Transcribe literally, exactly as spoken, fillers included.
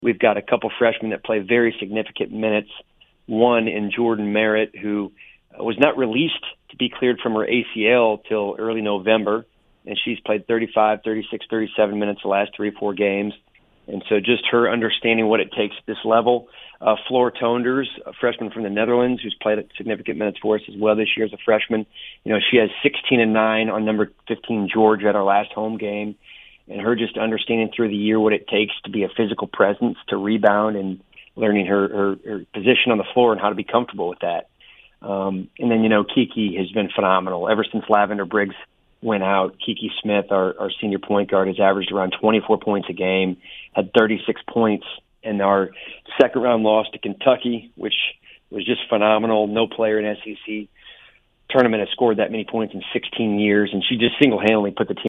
We've got a couple freshmen that play very significant minutes. One in Jordan Merritt, who was not released to be cleared from her A C L till early November, and she's played thirty-five, thirty-six, thirty-seven minutes the last three or four games. And so just her understanding what it takes at this level. Uh, Floor Toonders, a freshman from the Netherlands who's played significant minutes for us as well this year as a freshman. You know, she has sixteen and nine on number fifteen Georgia at our last home game. And her just understanding through the year what it takes to be a physical presence, to rebound, and learning her, her, her position on the floor and how to be comfortable with that. Um, and then, you know, Kiki has been phenomenal. Ever since Lavender Briggs went out, Kiki Smith, our, our senior point guard, has averaged around twenty-four points a game, had thirty-six points in our second-round loss to Kentucky, which was just phenomenal. No player in S E C tournament has scored that many points in sixteen years, and she just single-handedly put the team